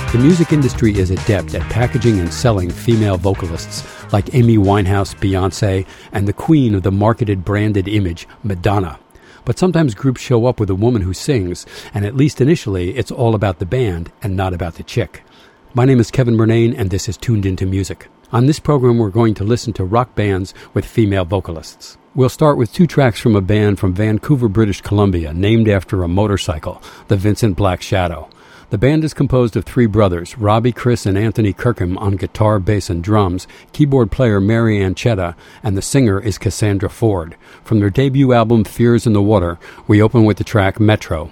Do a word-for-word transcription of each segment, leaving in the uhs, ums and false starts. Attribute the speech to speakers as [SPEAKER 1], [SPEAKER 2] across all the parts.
[SPEAKER 1] The music industry is adept at packaging and selling female vocalists like Amy Winehouse, Beyoncé, and the queen of the marketed branded image, Madonna. But sometimes groups show up with a woman who sings, and at least initially, it's all about the band and not about the chick. My name is Kevin Murnane, and this is Tuned Into Music. On this program, we're going to listen to rock bands with female vocalists. We'll start with two tracks from a band from Vancouver, British Columbia, named after a motorcycle, the Vincent Black Shadow. The band is composed of three brothers, Robbie, Chris, and Anthony Kirkham on guitar, bass, and drums, keyboard player Mary Anchetta, and the singer is Cassandra Ford. From their debut album, Fears in the Water, we open with the track Metro.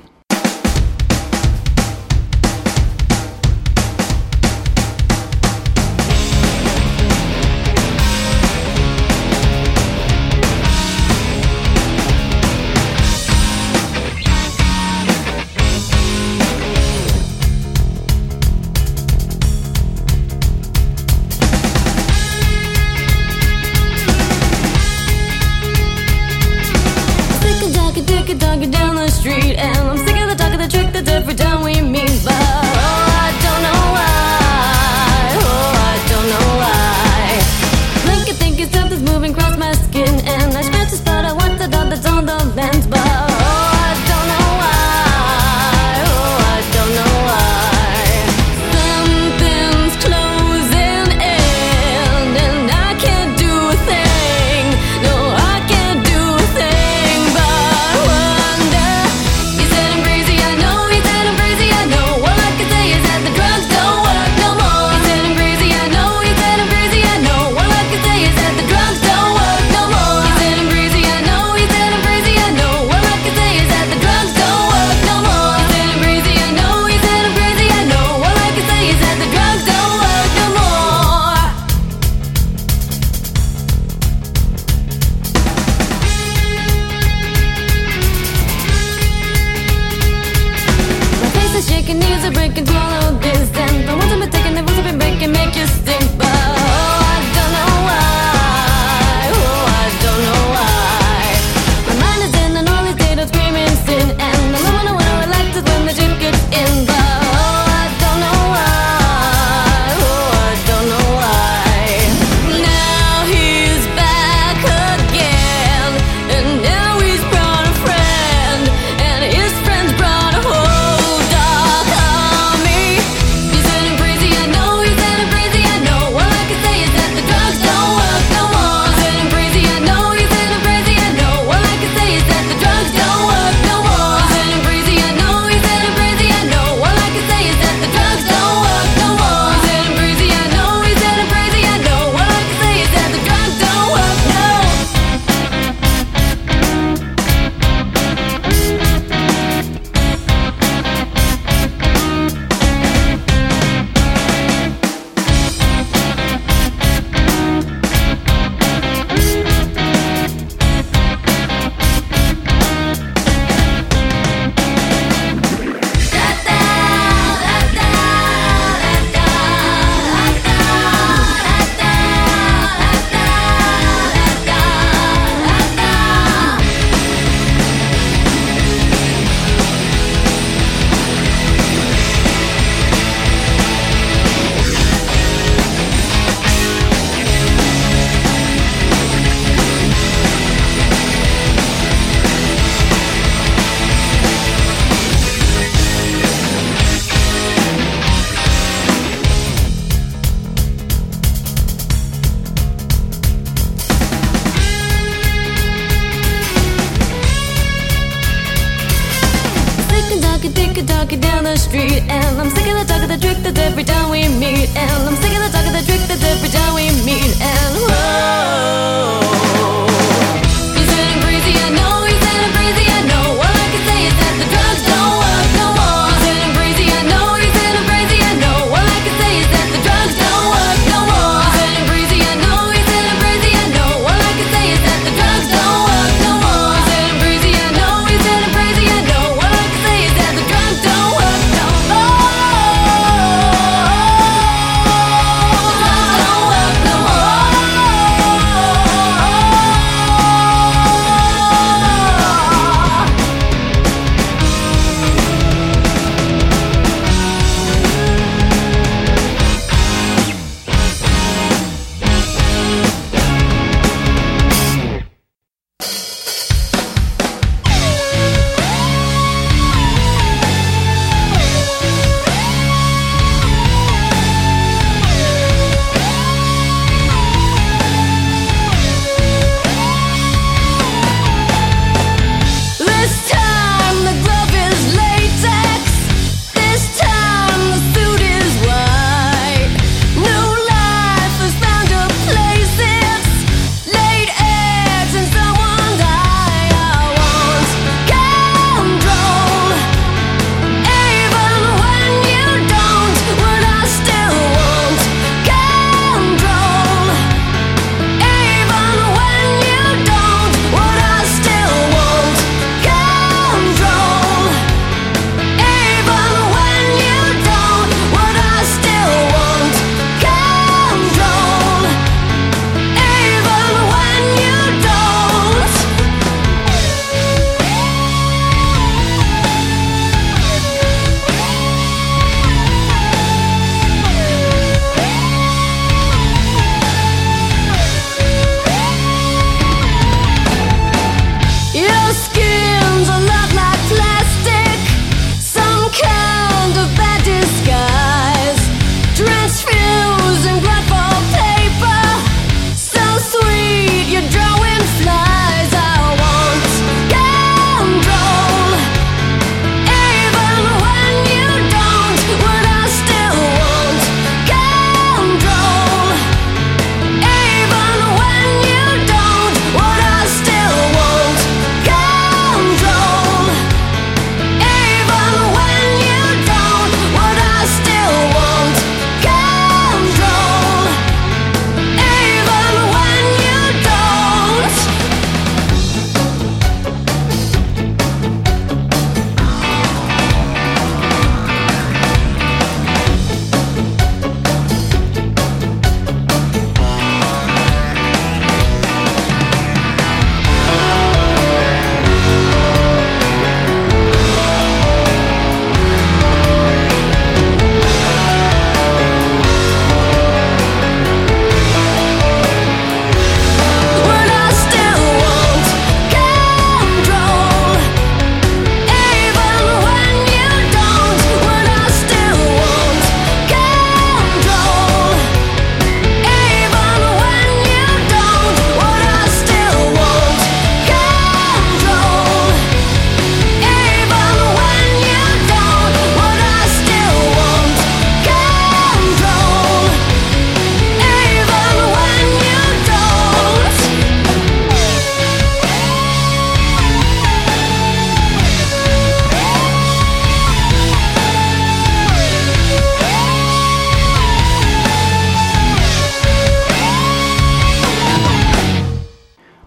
[SPEAKER 2] Oh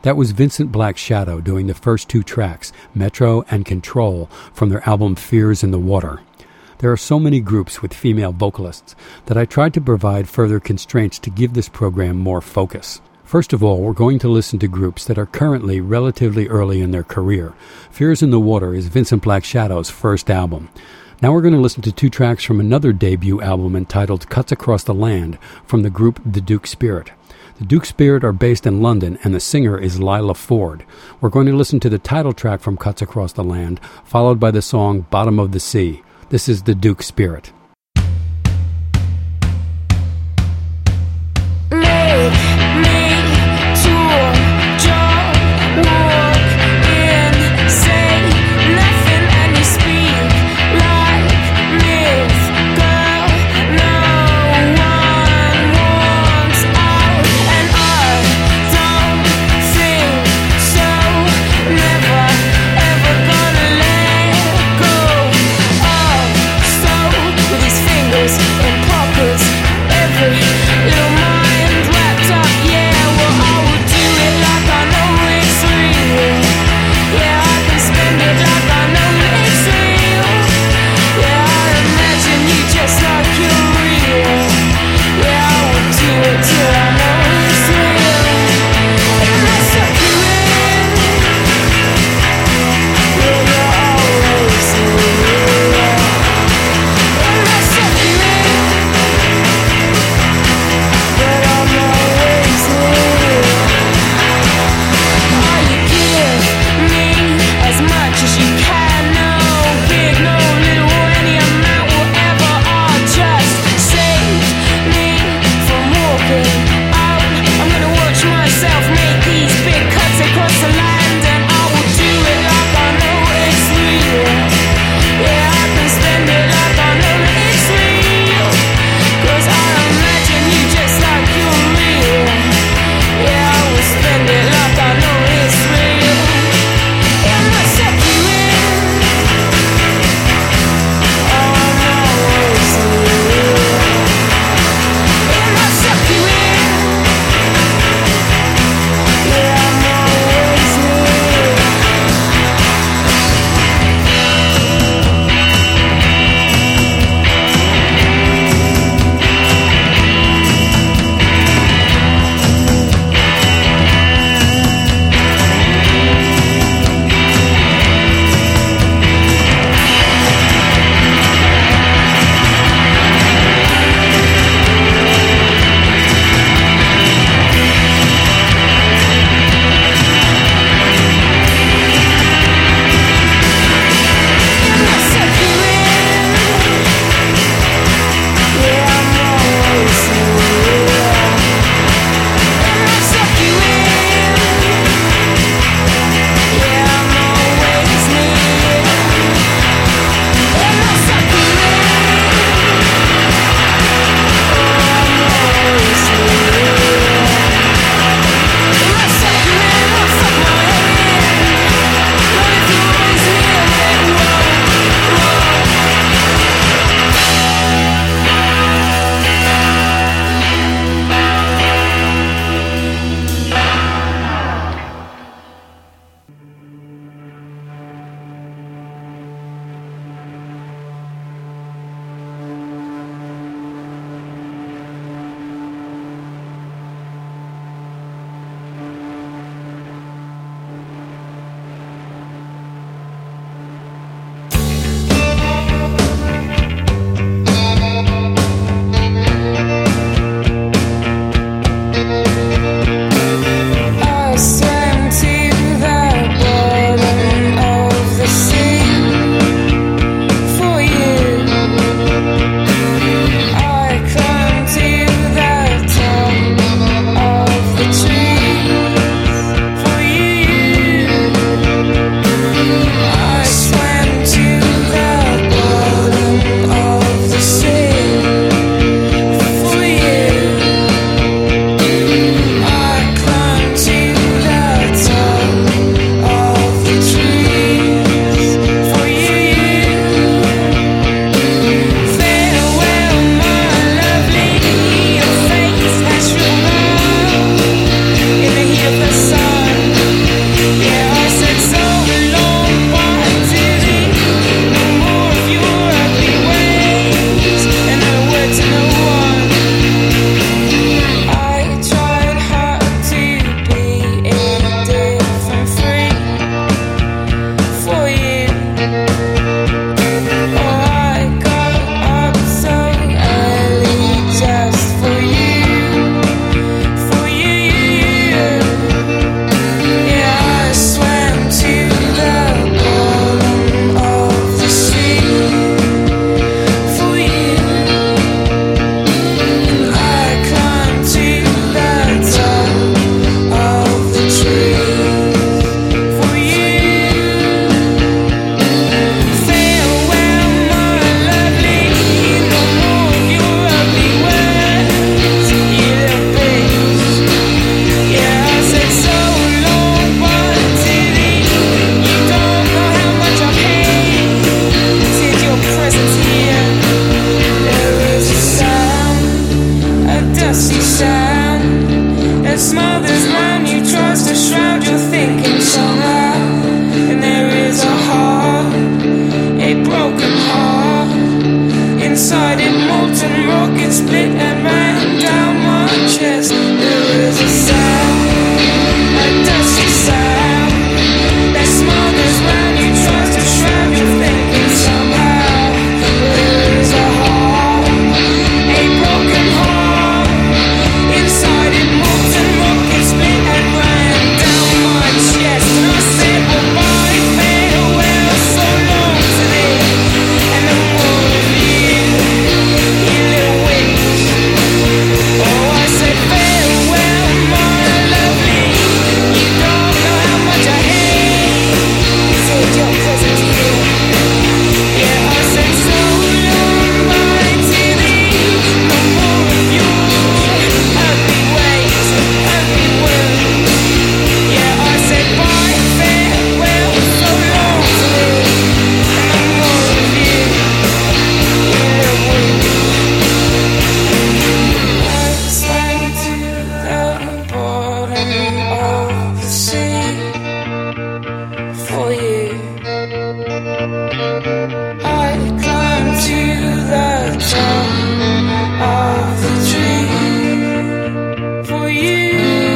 [SPEAKER 1] That was Vincent Black Shadow doing the first two tracks, Metro and Control, from their album Fears in the Water. There are so many groups with female vocalists that I tried to provide further constraints to give this program more focus. First of all, we're going to listen to groups that are currently relatively early in their career. Fears in the Water is Vincent Black Shadow's first album. Now we're going to listen to two tracks from another debut album entitled Cuts Across the Land from the group The Duke Spirit. The Duke Spirit are based in London, and the singer is Lila Ford. We're going to listen to the title track from Cuts Across the Land, followed by the song Bottom of the Sea. This is The Duke Spirit.
[SPEAKER 2] Ever gonna let go of so inside it, molten rocket split and ran down my chest. There is a sound, a dusty sound that smothers when you try to shroud your thinking somehow. There is a heart, a broken heart inside it, molten rocket split and ran down my chest. And I said goodbye, farewell, so long today, and the more of you, you little witch. Oh, I said farewell, my lovely, you don't know how much I hate said your presence here. Yeah, I said so long, my dearie, no more of your ugly ways, ugly words. Yeah, I said bye, farewell, so long today, and no more of you, you little witch. I swam to the bottom of the sea for you. I climbed to the top of the tree for you.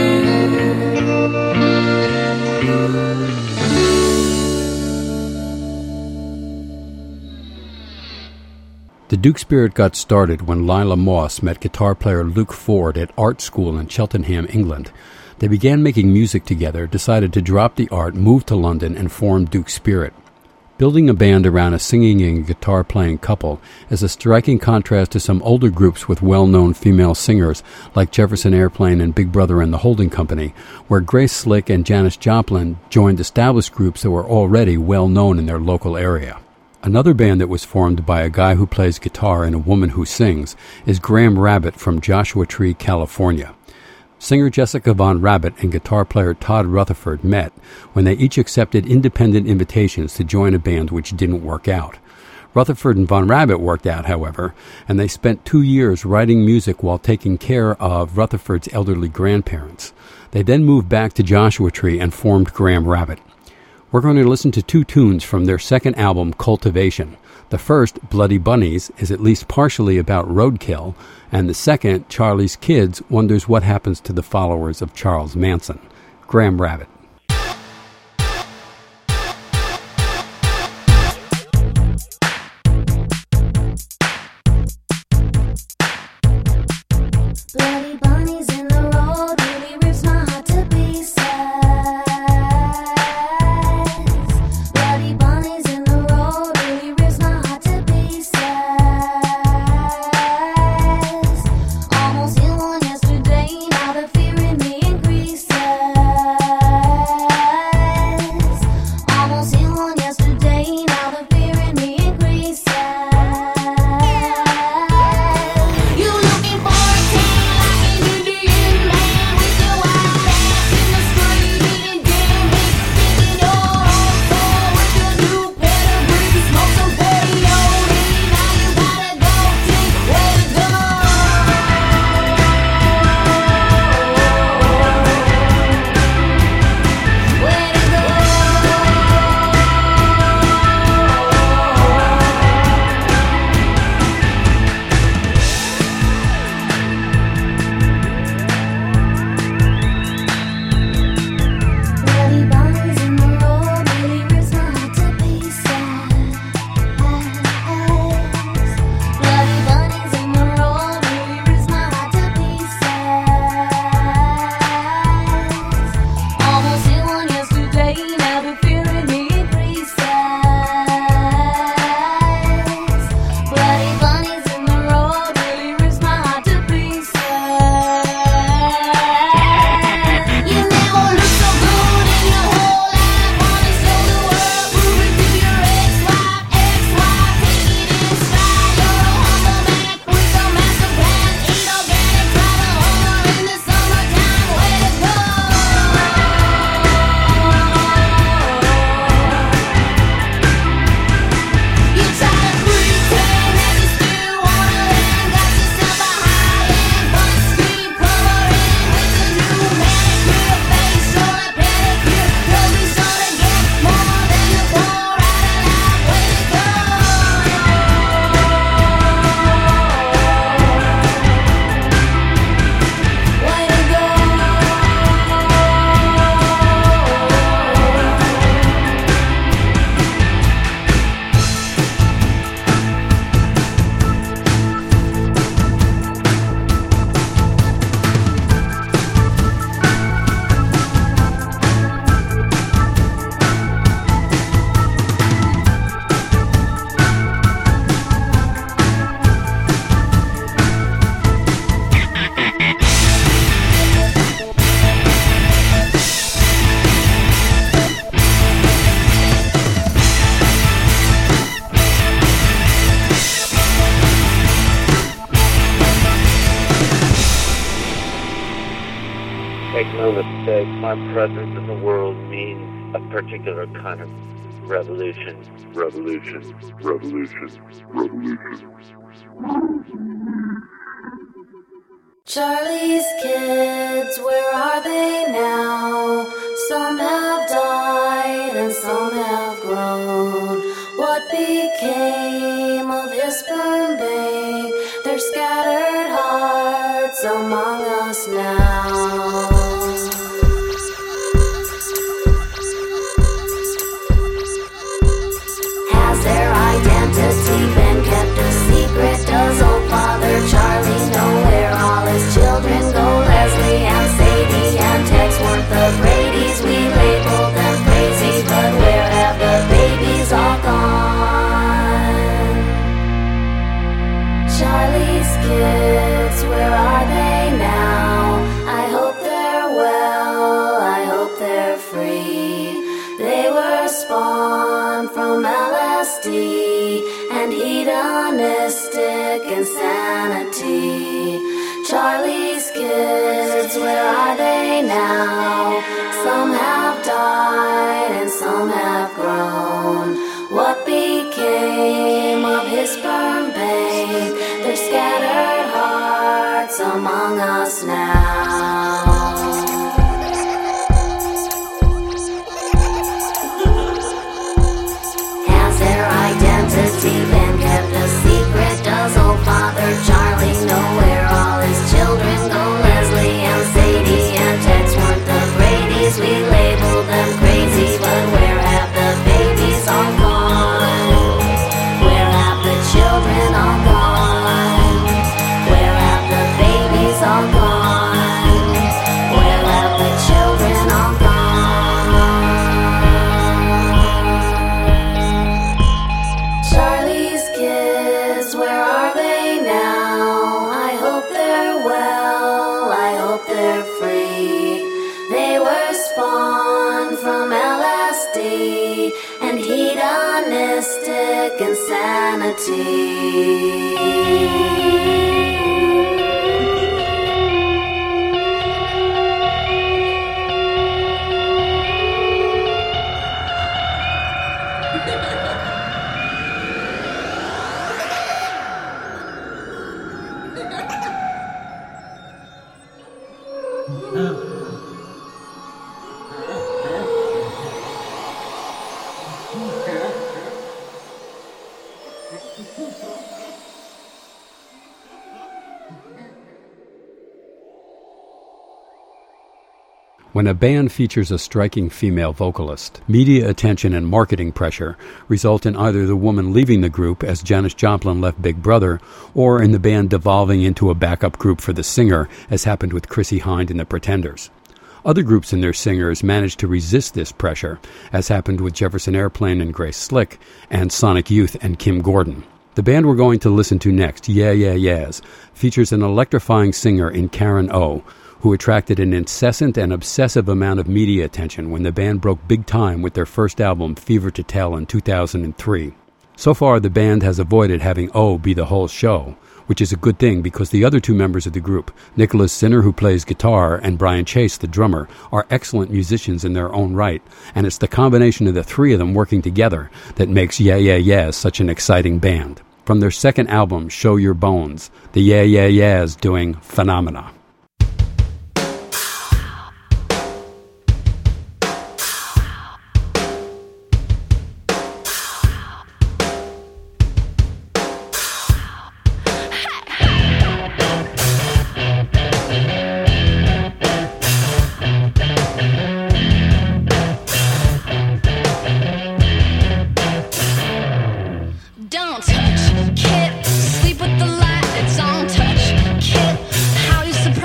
[SPEAKER 1] The Duke Spirit got started when Lila Moss met guitar player Luke Ford at art school in Cheltenham, England. They began making music together, decided to drop the art, move to London, and form Duke Spirit. Building a band around a singing and guitar-playing couple is a striking contrast to some older groups with well-known female singers like Jefferson Airplane and Big Brother and the Holding Company, where Grace Slick and Janis Joplin joined established groups that were already well-known in their local area. Another band that was formed by a guy who plays guitar and a woman who sings is Graham Rabbit from Joshua Tree, California. Singer Jessica Von Rabbit and guitar player Todd Rutherford met when they each accepted independent invitations to join a band which didn't work out. Rutherford and Von Rabbit worked out, however, and they spent two years writing music while taking care of Rutherford's elderly grandparents. They then moved back to Joshua Tree and formed Graham Rabbit. We're going to listen to two tunes from their second album, Cultivation. The first, Bloody Bunnies, is at least partially about roadkill, and the second, Charlie's Kids, wonders what happens to the followers of Charles Manson. Graham Rabbit.
[SPEAKER 3] Bloody bunnies in the road really rips my heart to pieces. Bloody bunnies in the road really rips my heart to pieces. Almost healed one yesterday, now the fear in me increases.
[SPEAKER 4] Make no mistake, my presence in the world means a particular kind of revolution. Revolution. Revolution. Revolution.
[SPEAKER 3] Charlie's kids, where are they now? Some have died and some have grown. What became of his sperm bank? They're scattered hearts among us now. Has their identity been kept a secret? Does old Father Charlie know where all his children go? Leslie and Sadie and Tex weren't the Brady's. We labeled them crazy, but where have the babies all gone? Charlie's kids, where are they now? I hope they're well, I hope they're free. They were spawned from L S D and hedonistic insanity. Charlie's kids, where are they now? Some have died and some have grown. What became of his sperm bank? They're scattered hearts among us now. Has their identity been kept a secret? Does old Father Charlie know where all his children go? Leslie and Sadie and Tex weren't the Brady's. We labeled them crazy, but where have the babies all gone? Where have the children all gone? Where have the babies all gone? Where have the children all gone? Charlie's kids, where are they now? I hope they're well, I hope they're free. They were spawned from L S D and hedonistic insanity.
[SPEAKER 1] When a band features a striking female vocalist, media attention and marketing pressure result in either the woman leaving the group, as Janis Joplin left Big Brother, or in the band devolving into a backup group for the singer, as happened with Chrissie Hynde and the Pretenders. Other groups and their singers managed to resist this pressure, as happened with Jefferson Airplane and Grace Slick, and Sonic Youth and Kim Gordon. The band we're going to listen to next, Yeah Yeah Yeahs, features an electrifying singer in Karen O, who attracted an incessant and obsessive amount of media attention when the band broke big time with their first album, Fever to Tell, in two thousand three. So far, the band has avoided having O be the whole show, which is a good thing because the other two members of the group, Nicholas Sinner, who plays guitar, and Brian Chase, the drummer, are excellent musicians in their own right, and it's the combination of the three of them working together that makes Yeah Yeah Yeahs such an exciting band. From their second album, Show Your Bones, the Yeah Yeah Yeahs doing Phenomena.
[SPEAKER 5] Don't touch, kid. Sleep with the light that's on. Touch, kid. How you surprised?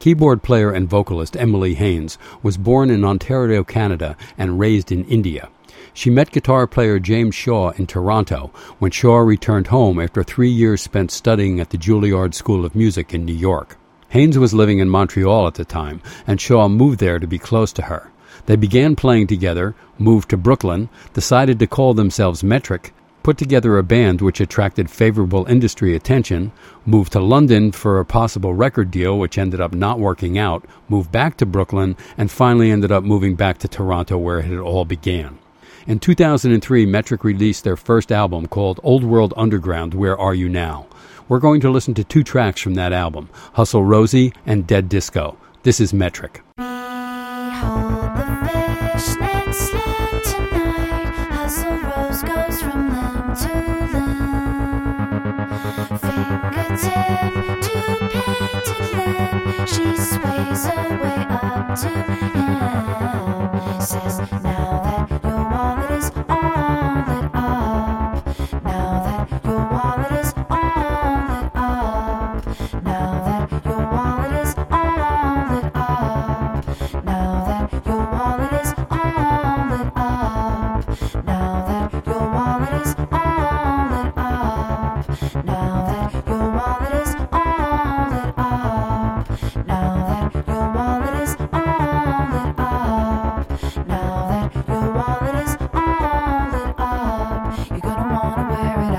[SPEAKER 1] Keyboard player and vocalist Emily Haines was born in Ontario, Canada, and raised in India. She met guitar player James Shaw in Toronto when Shaw returned home after three years spent studying at the Juilliard School of Music in New York. Haines was living in Montreal at the time, and Shaw moved there to be close to her. They began playing together, moved to Brooklyn, decided to call themselves Metric, put together a band which attracted favorable industry attention, moved to London for a possible record deal which ended up not working out, moved back to Brooklyn, and finally ended up moving back to Toronto where it all began. In two thousand three, Metric released their first album called Old World Underground, Where Are You Now? We're going to listen to two tracks from that album, Hustle Rosie and Dead Disco. This is Metric.
[SPEAKER 5] Behold the fishnet slit tonight. Hustle rose goes from limb to limb. Fingertip to painted lip. She sways her way up to him. Says, now that your wallet is all lit up. Now that your wallet is all lit up. Now that your wallet is all lit up. Now that your wallet is all lit up. Now that your wallet is all lit up. Now that your wallet is all lit up. Now that your wallet is all lit up. Now that your wallet is all lit up. You're gonna wanna wear it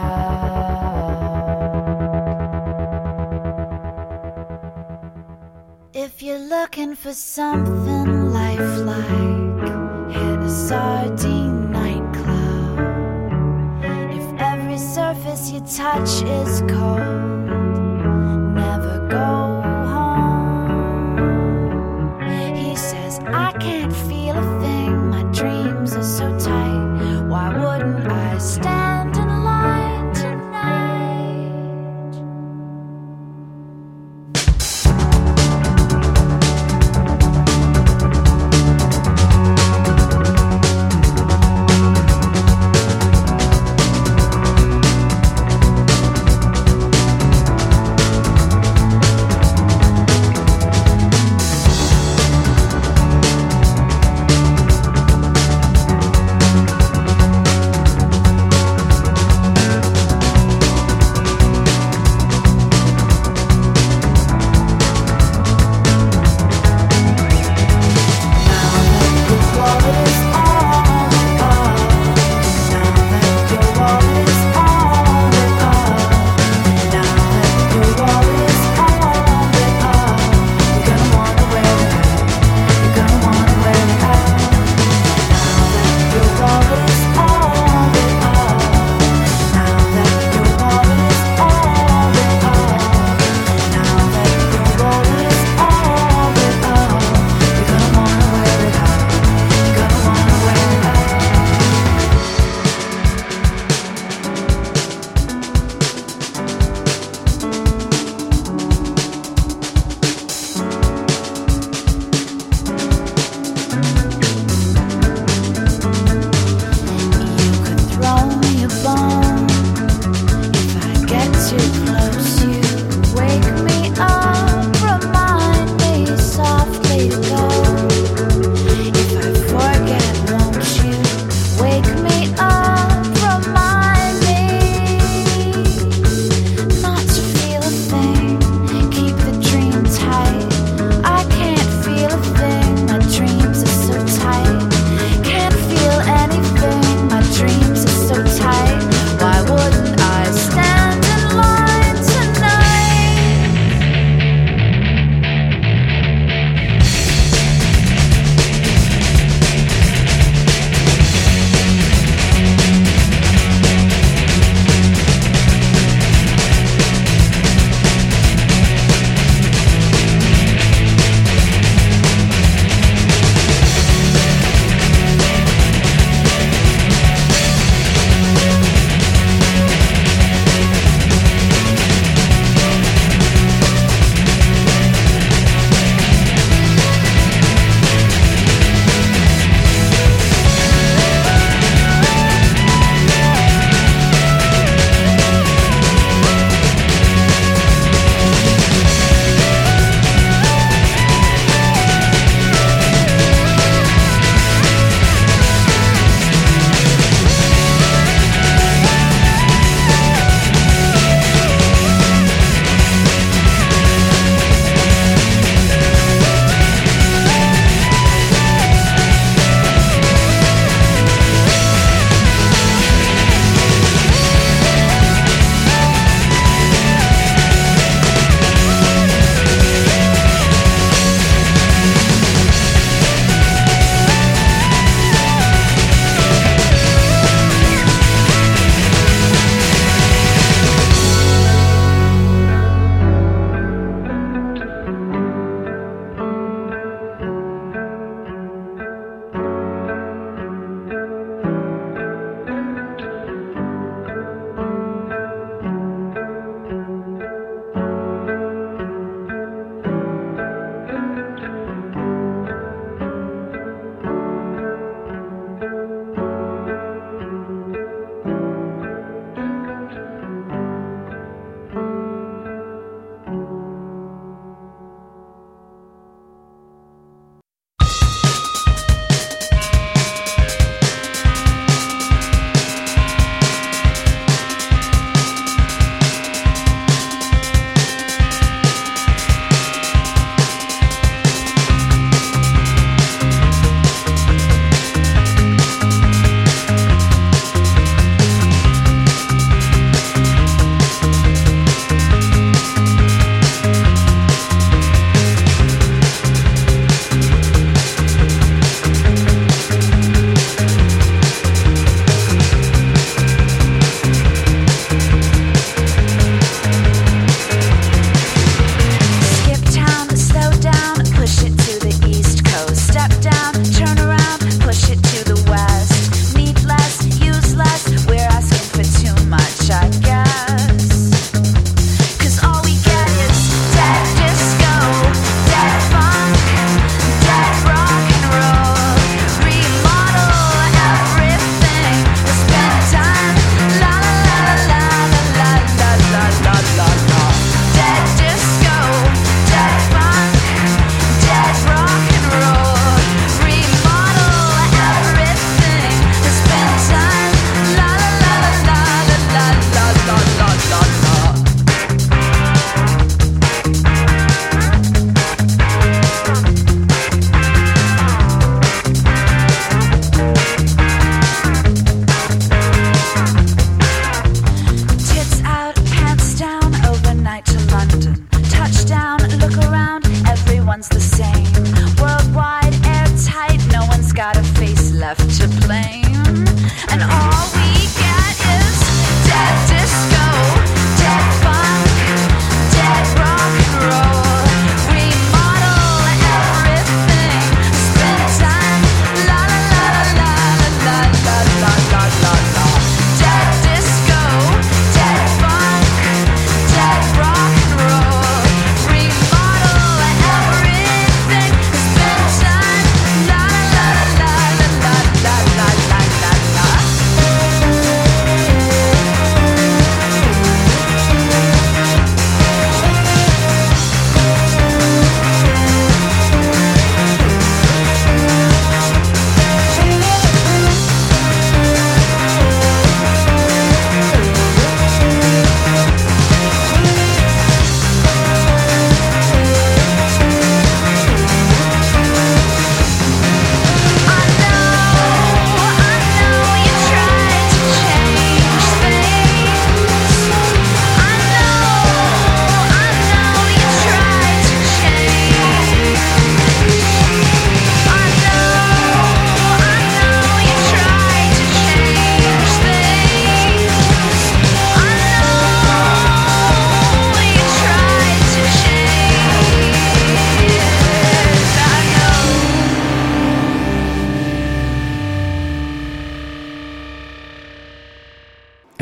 [SPEAKER 5] out. If you're looking for something lifelike, hit a sardine nightclub. If every surface you touch is cold, never go home. He says, I can't feel a thing, my dreams are so tight. Why wouldn't I stand in line tonight?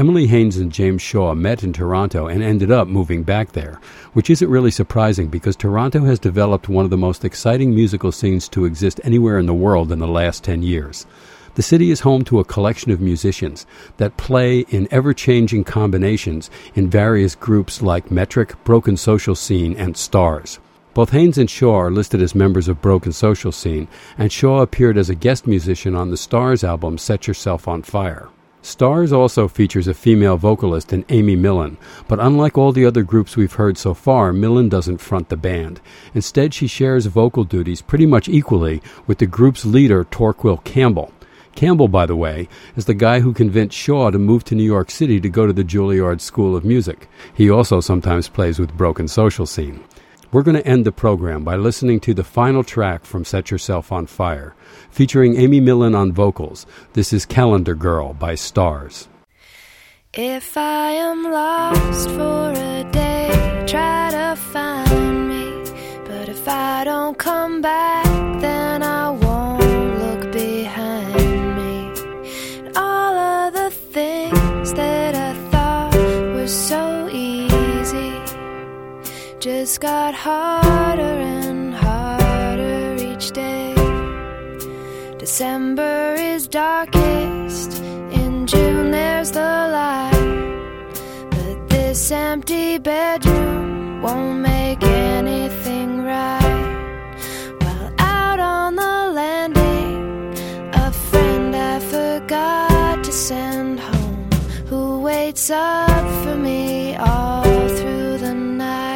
[SPEAKER 1] Emily Haines and James Shaw met in Toronto and ended up moving back there, which isn't really surprising because Toronto has developed one of the most exciting musical scenes to exist anywhere in the world in the last ten years. The city is home to a collection of musicians that play in ever-changing combinations in various groups like Metric, Broken Social Scene, and Stars. Both Haines and Shaw are listed as members of Broken Social Scene, and Shaw appeared as a guest musician on the Stars album Set Yourself on Fire. Stars also features a female vocalist in Amy Millen, but unlike all the other groups we've heard so far, Millen doesn't front the band. Instead, she shares vocal duties pretty much equally with the group's leader, Torquil Campbell. Campbell, by the way, is the guy who convinced Shaw to move to New York City to go to the Juilliard School of Music. He also sometimes plays with Broken Social Scene. We're going to end the program by listening to the final track from Set Yourself on Fire, featuring Amy Millen on vocals. This is Calendar Girl by Stars.
[SPEAKER 5] If I am lost for a day, try to find me. But if I don't come back, then I won't look behind me. And all of the things that I thought were so easy just got harder and harder each day. December is darkest, in June there's the light. But this empty bedroom won't make anything right. While out on the landing, a friend I forgot to send home, who waits up for me all through the night.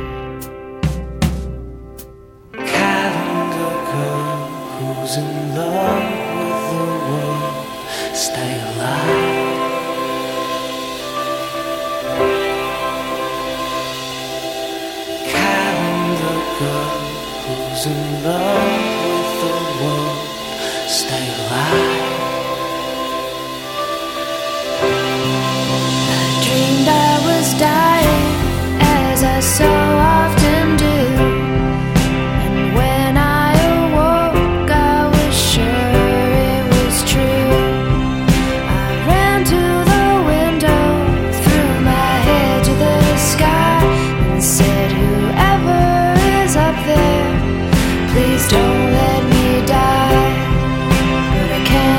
[SPEAKER 6] Who's in love with the world, stay alive. Calendar girl, who's in love with the world, stay alive.
[SPEAKER 5] I dreamed I was dying, as I so often do. Don't let me die, but I can't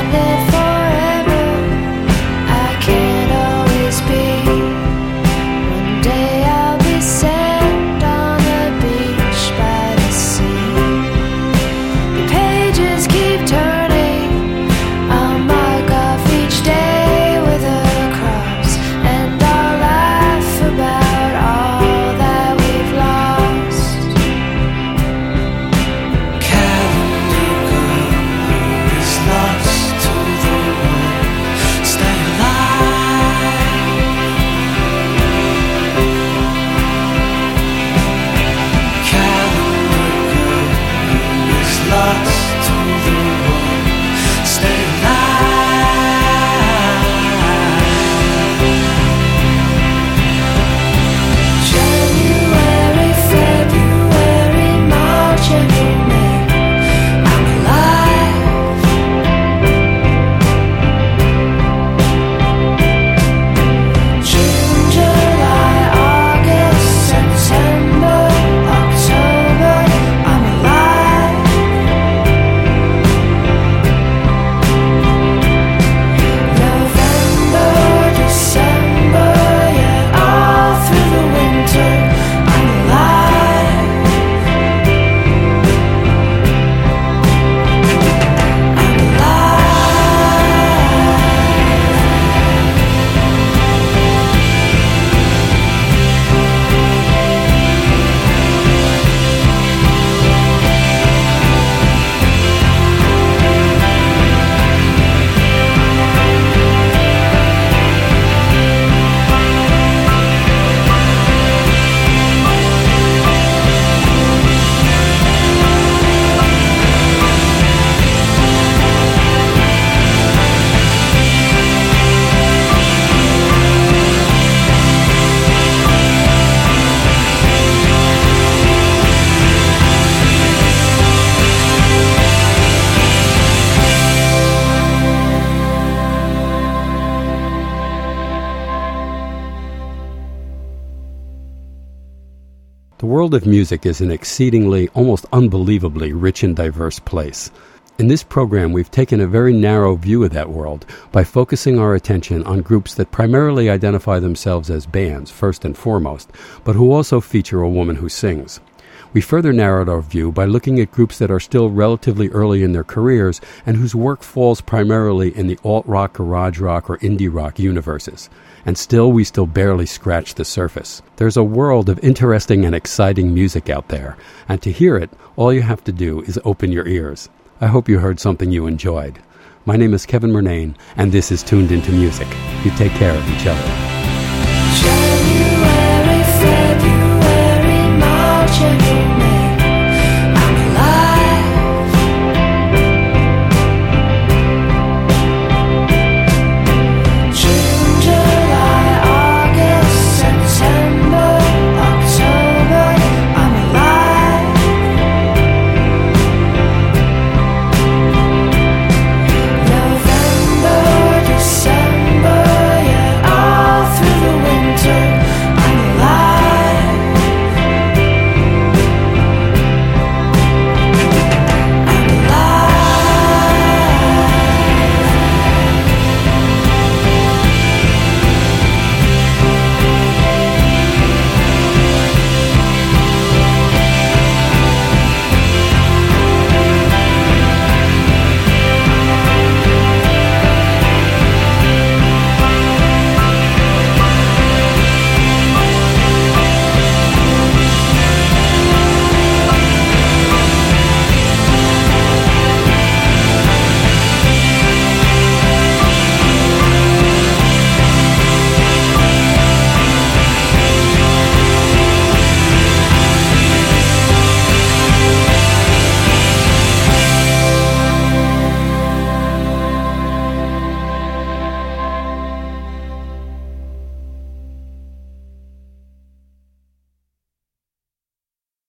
[SPEAKER 1] world of music is an exceedingly, almost unbelievably rich and diverse place. In this program, we've taken a very narrow view of that world by focusing our attention on groups that primarily identify themselves as bands, first and foremost, but who also feature a woman who sings. We further narrowed our view by looking at groups that are still relatively early in their careers and whose work falls primarily in the alt-rock, garage rock, or indie rock universes. And still, we still barely scratch the surface. There's a world of interesting and exciting music out there, and to hear it, all you have to do is open your ears. I hope you heard something you enjoyed. My name is Kevin Murnane, and this is Tuned Into Music. You take care of each other.
[SPEAKER 5] January, February, March, April.